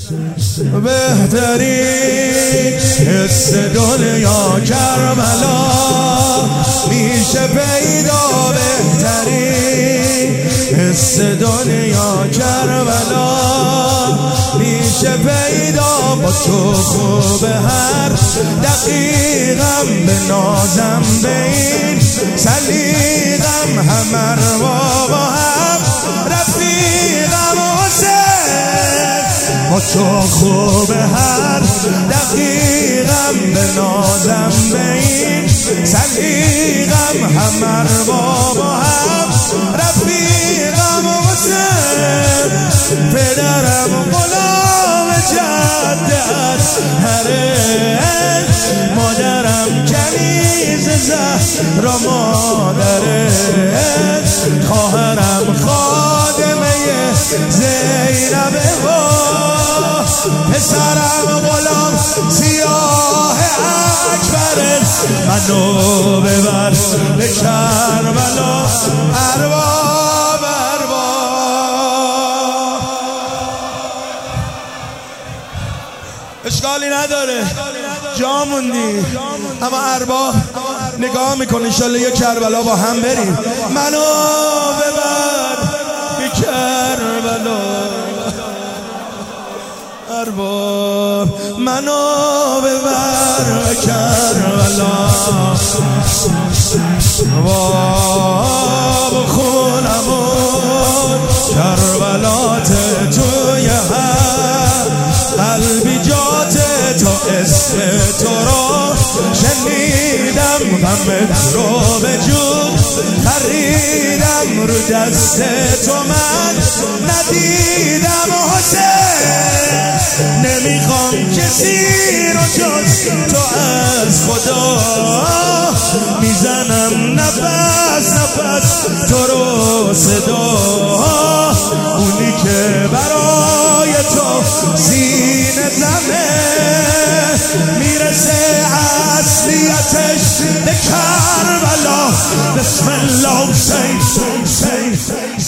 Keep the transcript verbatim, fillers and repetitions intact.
بهترین حس دنیا کربلا میشه پیدا، بهترین حس دنیا کربلا میشه پیدا. با تو خوب هر دقیقم به نازم به این سلیقم، همه رو با هم رفیقم حسین. با تو خوب هر دقیقم به نازم به این سلیقم، همه رو با هم رفیقم حسین. پدرم غلام جدت هره، مادرم کنیز زهرا مادره، خواهرم خادمه زینبه و پسرم غلام سیاه اکبره. منو ببر به کربلا ارباب ارباب. اشکالی نداره جا موندی، اما ارباب نگاه میکنه انشالله یه کربلا با هم بریم. منو ببر به کربلا ارباب، منو ببر به کربلا. باب خونمون کربلات توی هر قلبی جات تو، اسم تو رو شنیدم، غمت رو به جون خریدم، رو دست تو من ندیدم حسین. نمیخوام کسی رو جز تو از خدا، میزنم نفس نفس تو رو صدا، اونی که برای تو سینه دمه میرسه اصلیتش به کربلا. بسم الله حسین حسین